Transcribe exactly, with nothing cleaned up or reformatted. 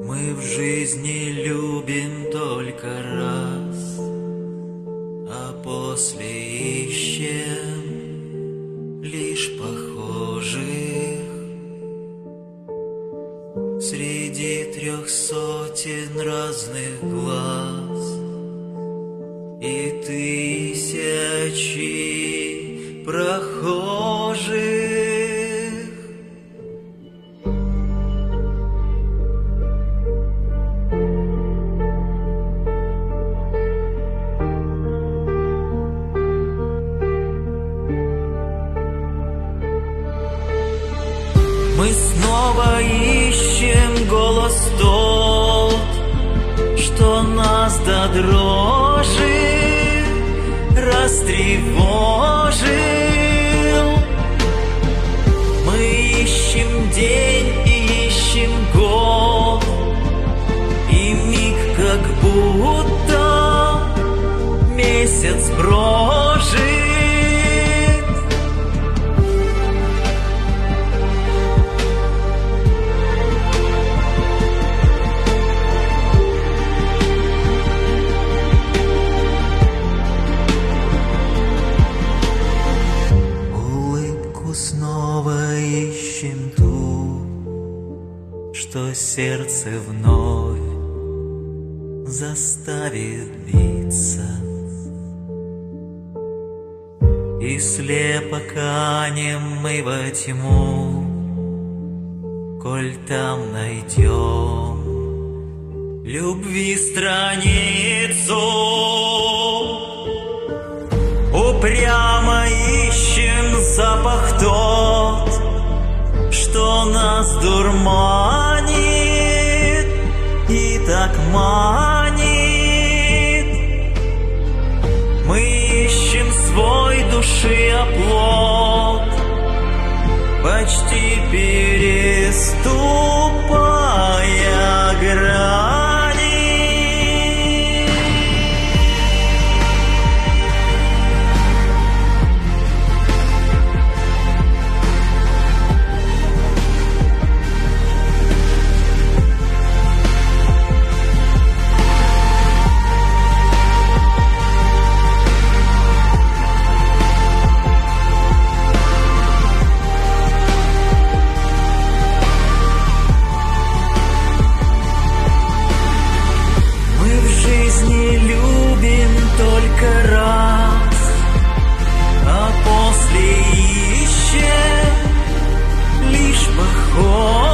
Мы в жизни любим только раз, а после ищем лишь похожих среди трех сотен разных глаз и тысячи прохожих. Мы снова ищем голос тот, что нас до дрожи растревожил. Мы ищем день и ищем год, и миг как будто месяц прожит. Снова ищем ту, что сердце вновь заставит биться, и слепо канем мы во тьму, коль там найдем любви страницу. Упрямо ищем запах тот, что нас дурманит и так манит. Мы ищем свой души оплот, почти переступая грань. Только раз, а после ищем лишь поход.